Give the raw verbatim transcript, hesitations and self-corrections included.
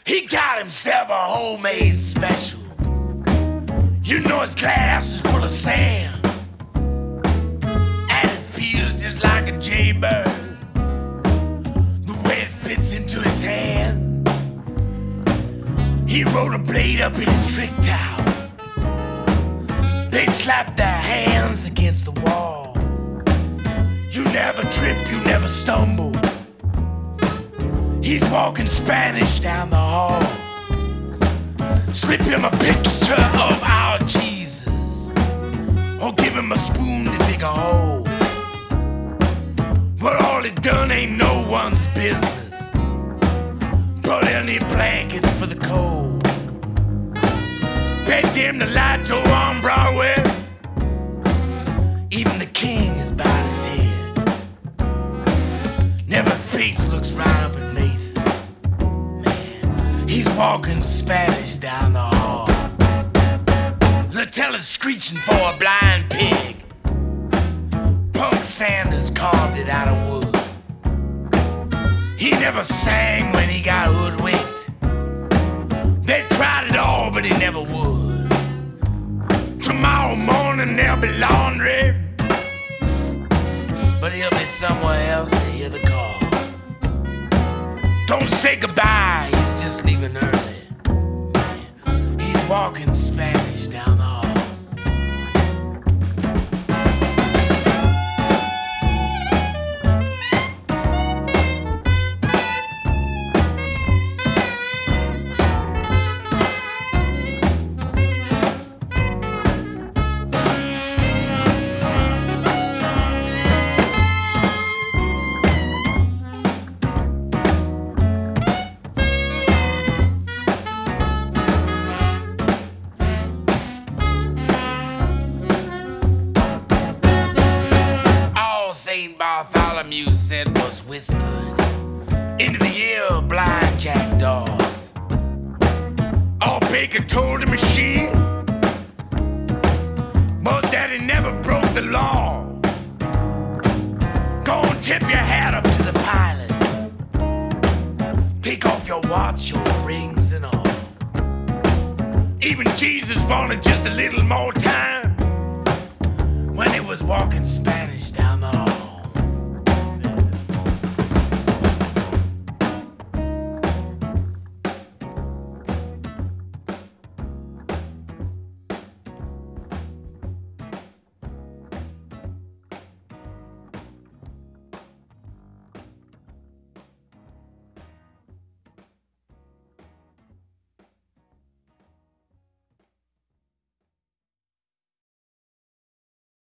He got himself a homemade special. You know his glass is full of sand, and it feels just like a jaybird, the way it fits into his hand. He rolled a blade up in his trick towel. They slapped their hands against the wall. You never trip, you never stumble. He's walking Spanish down the hall. Slip him a picture of our Jesus, or give him a spoon to dig a hole. But all he done ain't no one's business. Brought any blankets for the cold. Paid dim the lights over on Broadway. Even the king is bowed his head. Never face looks right up at Mason. Man, he's walking Spanish down the hall. Latella's screeching for a blind pig. Punk Sanders carved it out of wood. He never sang when he got hoodwinked. They tried it all, but he never would. Tomorrow morning there'll be laundry, but he'll be somewhere else to hear the call. Don't say goodbye, he's just leaving early. Man, he's walking Spanish down the hall. Saint Bartholomew said was whispered into the ear of blind jackdaws. All Baker told the machine was that he never broke the law. Go and tip your hat up to the pilot. Take off your watch, your rings and all. Even Jesus wanted just a little more time when he was walking Spanish